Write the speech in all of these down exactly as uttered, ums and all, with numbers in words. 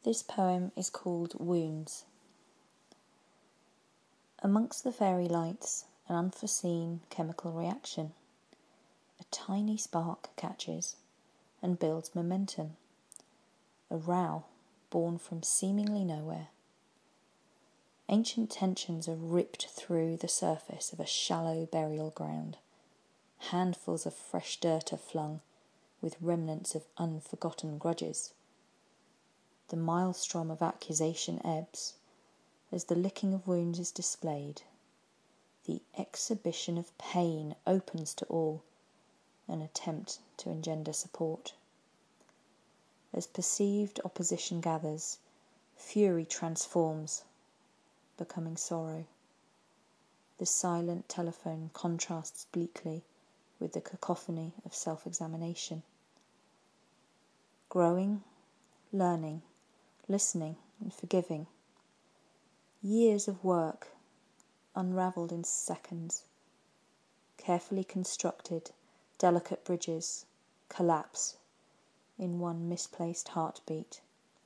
This poem is called Wounds. Amongst the fairy lights, an unforeseen chemical reaction. A tiny spark catches and builds momentum. A row born from seemingly nowhere. Ancient tensions are ripped through the surface of a shallow burial ground. Handfuls of fresh dirt are flung with remnants of unforgotten grudges. The maelstrom of accusation ebbs as the licking of wounds is displayed. The exhibition of pain opens to all, an attempt to engender support. As perceived opposition gathers, fury transforms, becoming sorrow. The silent telephone contrasts bleakly with the cacophony of self-examination. Growing, learning, listening and forgiving. Years of work, unravelled in seconds. Carefully constructed, delicate bridges collapse in one misplaced heartbeat.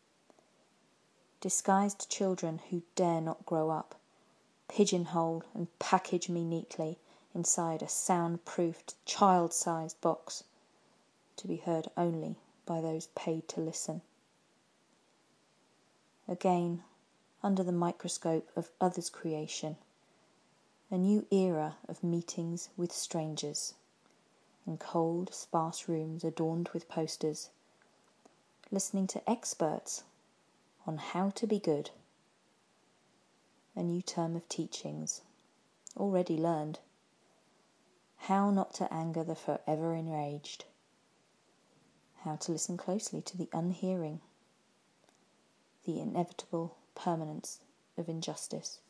Disguised children who dare not grow up, pigeonhole and package me neatly inside a sound-proofed, child-sized box, to be heard only by those paid to listen. Again, under the microscope of others' creation, a new era of meetings with strangers, in cold, sparse rooms adorned with posters, listening to experts on how to be good. A new term of teachings, already learned. How not to anger the forever enraged. How to listen closely to the unhearing. The inevitable permanence of injustice.